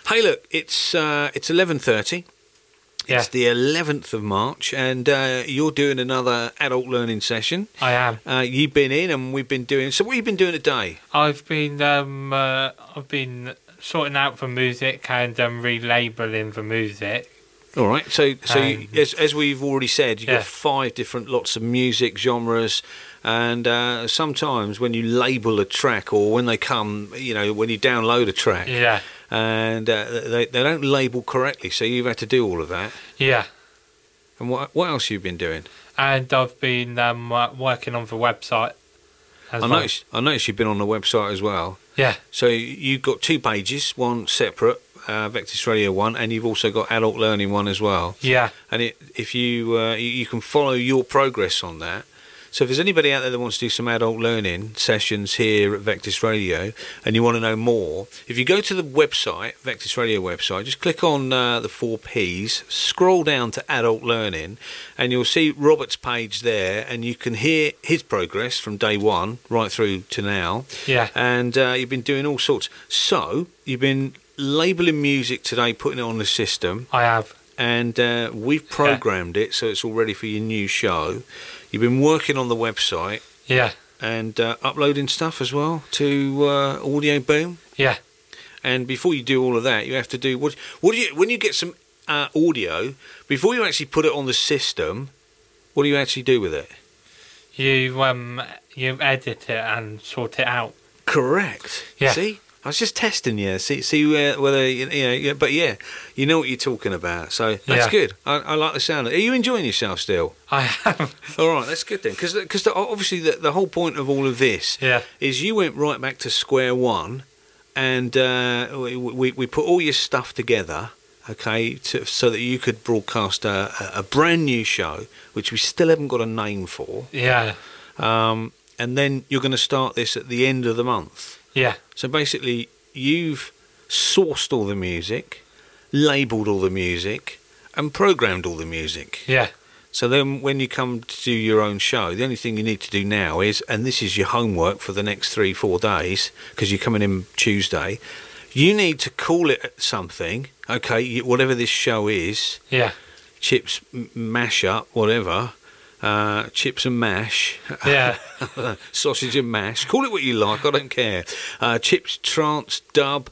Hey, look, it's 11:30. Yeah. It's the 11th of March, and you're doing another adult learning session. I am. You've been in, and we've been doing. So, what have you been doing today? I've been sorting out the music and relabeling the music. All right. So as we've already said, you've got 5 different lots of music genres, and sometimes when you label a track, or when they come, when you download a track, and they don't label correctly, so you've had to do all of that. Yeah. And what else have you been doing? And I've been working on the website. I noticed you've been on the website as well. Yeah. So you've got 2 pages, one separate, Vectis Radio 1, and you've also got Adult Learning 1 as well. Yeah. And if you can follow your progress on that. So if there's anybody out there that wants to do some adult learning sessions here at Vectis Radio, and you want to know more, if you go to the website, Vectis Radio website, just click on the 4 Ps, scroll down to adult learning, and you'll see Robert's page there, and you can hear his progress from day 1 right through to now. Yeah. And you've been doing all sorts. So you've been labelling music today, putting it on the system. I have. And we've programmed it so it's all ready for your new show. You've been working on the website. Yeah. And uploading stuff as well to Audio Boom. Yeah. And before you do all of that, you have to do what do you when you get some audio, before you actually put it on the system, what do you actually do with it? You edit it and sort it out. Correct. Yeah. See? I was just testing you. See whether but yeah, you know what you're talking about. So that's good. I like the sound. Are you enjoying yourself still? I am. All right, that's good then. Because obviously the whole point of all of this is you went right back to square one, and we put all your stuff together, okay, so that you could broadcast a brand new show, which we still haven't got a name for. Yeah. And then you're going to start this at the end of the month. Yeah. So basically, you've sourced all the music, labelled all the music, and programmed all the music. Yeah. So then when you come to do your own show, the only thing you need to do now is, and this is your homework for the next 3-4 days, because you're coming in Tuesday, you need to call it something, okay, whatever this show is. Yeah. Chips, mash up, whatever. Chips and mash. Yeah. Sausage and mash. Call it what you like, I don't care. Chips, trance, dub,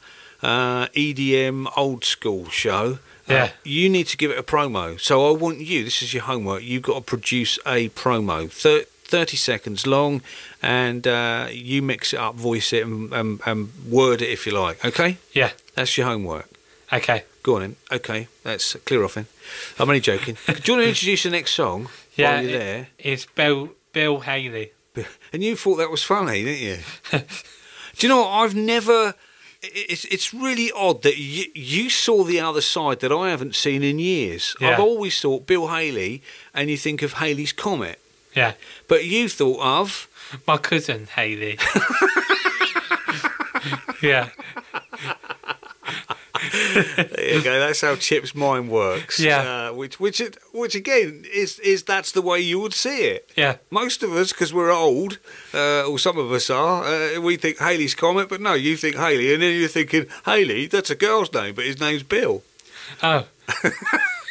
EDM, old school show. Yeah. You need to give it a promo. So I want you, this is your homework, you've got to produce a promo. 30 seconds long, and you mix it up, voice it, and word it if you like, okay? Yeah. That's your homework. Okay. Go on then. Okay, that's clear off then. I'm only joking. Do you want to introduce the next song Yeah. while you're there? It's Bill Haley. And you thought that was funny, didn't you? Do you know what? I've never... It's really odd that you saw the other side that I haven't seen in years. Yeah. I've always thought Bill Haley, and you think of Haley's Comet. Yeah. But you thought of... My cousin Haley. Yeah. There you go. That's how Chip's mind works. Yeah. Which again is that's the way you would see it. Yeah. Most of us, because we're old, or some of us are, we think Haley's Comet, but no, you think Haley, and then you're thinking Haley. That's a girl's name, but his name's Bill. Oh.